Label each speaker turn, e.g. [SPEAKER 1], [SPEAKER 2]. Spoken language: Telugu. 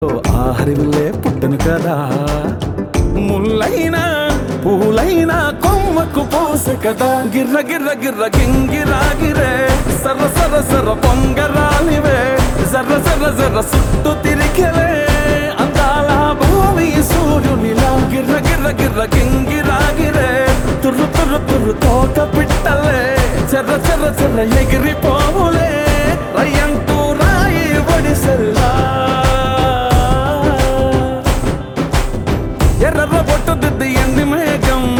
[SPEAKER 1] ఆహరివిల్లే పుట్టను కదా, ముల్లైనా పూలైనా కొమ్మకు పోసె కదా. గిర్ర గిర్ర గిర్ర గింగిరాగిరే సర్ర సర్ర సర్ర పొంగరాలివే, జర్ర జర్ర జర్ర సుట్టు తిరిగలే అందాల భూమి సూర్యునిలా. గిర్ర గిర్ర గిర్ర గింగిరాగిరే తుర్రు తుర్రు తుర్రు తోట పిట్టలే చెర్ర చెర్ర చెర్ర ఎగిరిపో